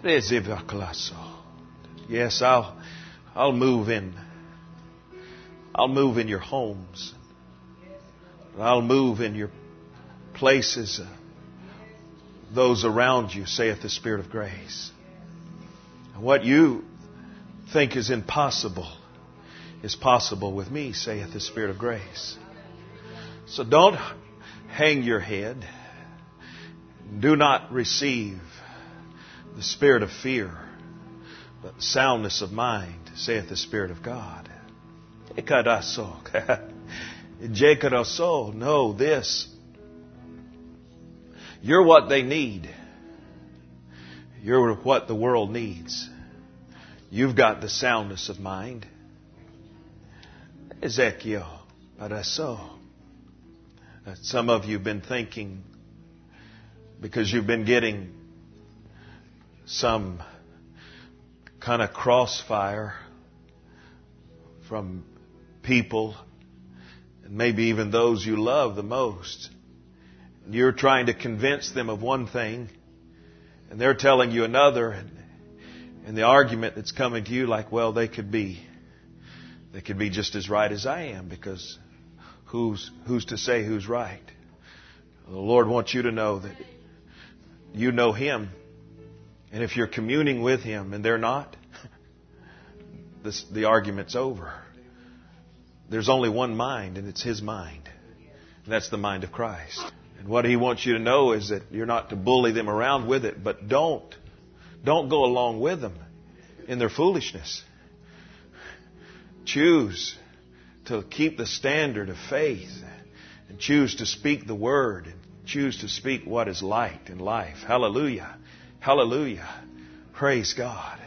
Yes, I'll move in. I'll move in your homes. I'll move in your places. Those around you, saith the Spirit of grace. What you think is impossible is possible with me, saith the Spirit of grace. So don't hang your head. Do not receive the spirit of fear, but soundness of mind, saith the Spirit of God. Know this. You're what they need. You're what the world needs. You've got the soundness of mind. Ezekiel, some of you have been thinking, because you've been getting some kind of crossfire from people, and maybe even those you love the most. You're trying to convince them of one thing, and they're telling you another, and the argument that's coming to you, like, well, they could be just as right as I am, because who's to say who's right? The Lord wants you to know that you know Him, and if you're communing with Him and they're not, the argument's over. There's only one mind, and it's His mind, and that's the mind of Christ. And what He wants you to know is that you're not to bully them around with it, but don't go along with them in their foolishness. Choose to keep the standard of faith, and choose to speak the Word, and choose to speak what is light and life. Hallelujah. Hallelujah. Praise God.